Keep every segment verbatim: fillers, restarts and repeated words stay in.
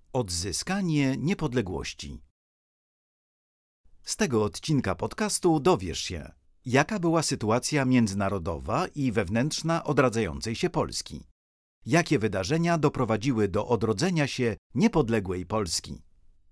Odzyskanie niepodległości. Z tego odcinka podcastu dowiesz się, jaka była sytuacja międzynarodowa i wewnętrzna odradzającej się Polski. Jakie wydarzenia doprowadziły do odrodzenia się niepodległej Polski?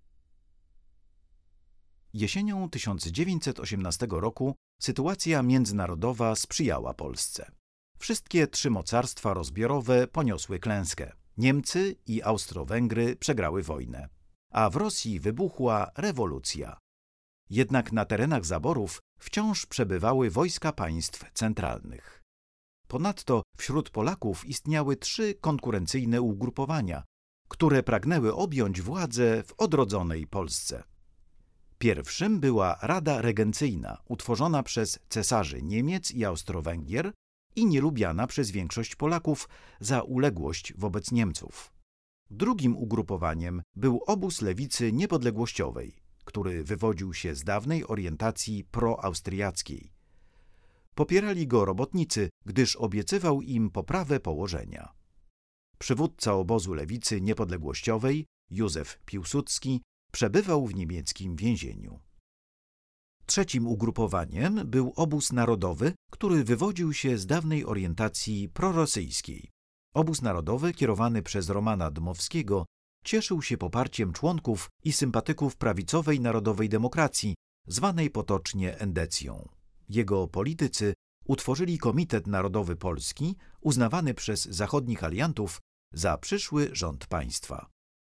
Jesienią tysiąc dziewięćset osiemnastego roku sytuacja międzynarodowa sprzyjała Polsce. Wszystkie trzy mocarstwa rozbiorowe poniosły klęskę. Niemcy i Austro-Węgry przegrały wojnę, a w Rosji wybuchła rewolucja. Jednak na terenach zaborów wciąż przebywały wojska państw centralnych. Ponadto wśród Polaków istniały trzy konkurencyjne ugrupowania, które pragnęły objąć władzę w odrodzonej Polsce. Pierwszym była Rada Regencyjna, utworzona przez cesarzy Niemiec i Austro-Węgier i nielubiana przez większość Polaków za uległość wobec Niemców. Drugim ugrupowaniem był obóz lewicy niepodległościowej, który wywodził się z dawnej orientacji proaustriackiej. Popierali go robotnicy, gdyż obiecywał im poprawę położenia. Przywódca obozu lewicy niepodległościowej, Józef Piłsudski, przebywał w niemieckim więzieniu. Trzecim ugrupowaniem był obóz narodowy, który wywodził się z dawnej orientacji prorosyjskiej. Obóz narodowy, kierowany przez Romana Dmowskiego, cieszył się poparciem członków i sympatyków prawicowej narodowej demokracji, zwanej potocznie Endecją. Jego politycy utworzyli Komitet Narodowy Polski, uznawany przez zachodnich aliantów za przyszły rząd państwa.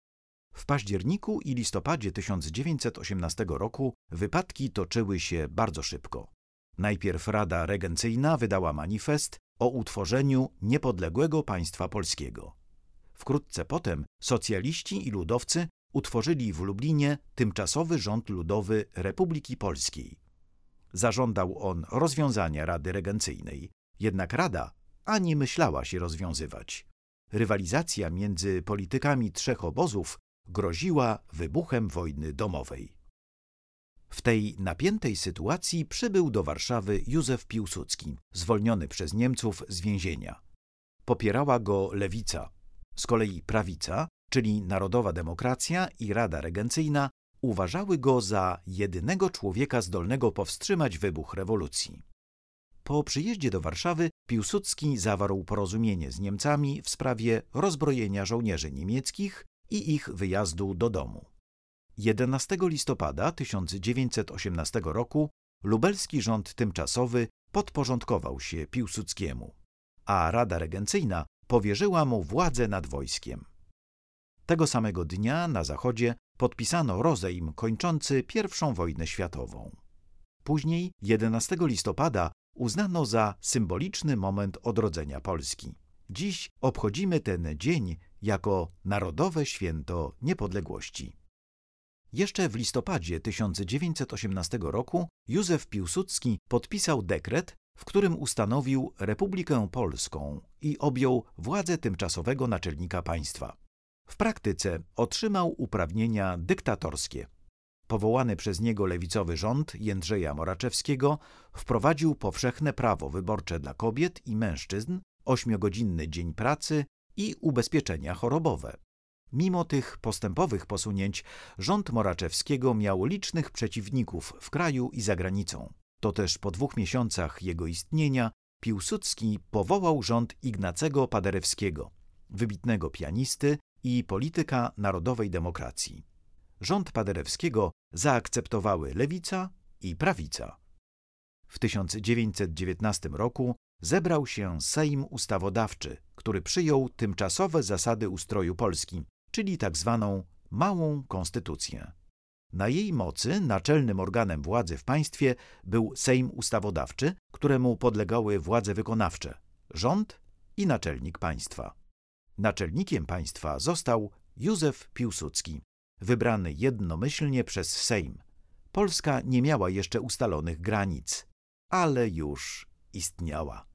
W październiku i listopadzie tysiąc dziewięćset osiemnastego roku wypadki toczyły się bardzo szybko. Najpierw Rada Regencyjna wydała manifest o utworzeniu niepodległego państwa polskiego. Wkrótce potem socjaliści i ludowcy utworzyli w Lublinie tymczasowy rząd ludowy Republiki Polskiej. Zażądał on rozwiązania Rady Regencyjnej, jednak Rada ani myślała się rozwiązywać. Rywalizacja między politykami trzech obozów groziła wybuchem wojny domowej. W tej napiętej sytuacji przybył do Warszawy Józef Piłsudski, zwolniony przez Niemców z więzienia. Popierała go lewica. Z kolei prawica, czyli Narodowa Demokracja i Rada Regencyjna, uważały go za jedynego człowieka zdolnego powstrzymać wybuch rewolucji. Po przyjeździe do Warszawy Piłsudski zawarł porozumienie z Niemcami w sprawie rozbrojenia żołnierzy niemieckich i ich wyjazdu do domu. jedenastego listopada tysiąc dziewięćset osiemnastego roku lubelski rząd tymczasowy podporządkował się Piłsudskiemu, a Rada Regencyjna powierzyła mu władzę nad wojskiem. Tego samego dnia na zachodzie podpisano rozejm kończący pierwszą wojnę światową. Później, jedenastego listopada, uznano za symboliczny moment odrodzenia Polski. Dziś obchodzimy ten dzień jako Narodowe Święto Niepodległości. Jeszcze w listopadzie tysiąc dziewięćset osiemnastego roku Józef Piłsudski podpisał dekret, w którym ustanowił Republikę Polską i objął władzę tymczasowego naczelnika państwa. W praktyce otrzymał uprawnienia dyktatorskie. Powołany przez niego lewicowy rząd Jędrzeja Moraczewskiego wprowadził powszechne prawo wyborcze dla kobiet i mężczyzn, ośmiogodzinny dzień pracy i ubezpieczenia chorobowe. Mimo tych postępowych posunięć rząd Moraczewskiego miał licznych przeciwników w kraju i za granicą. To też po dwóch miesiącach jego istnienia Piłsudski powołał rząd Ignacego Paderewskiego, wybitnego pianisty i polityka narodowej demokracji. Rząd Paderewskiego zaakceptowały lewica i prawica. W tysiąc dziewięćset dziewiętnastym roku zebrał się Sejm Ustawodawczy, który przyjął tymczasowe zasady ustroju Polski, czyli tak zwaną Małą Konstytucję. Na jej mocy naczelnym organem władzy w państwie był Sejm Ustawodawczy, któremu podlegały władze wykonawcze, rząd i naczelnik państwa. Naczelnikiem państwa został Józef Piłsudski, wybrany jednomyślnie przez Sejm. Polska nie miała jeszcze ustalonych granic, ale już istniała.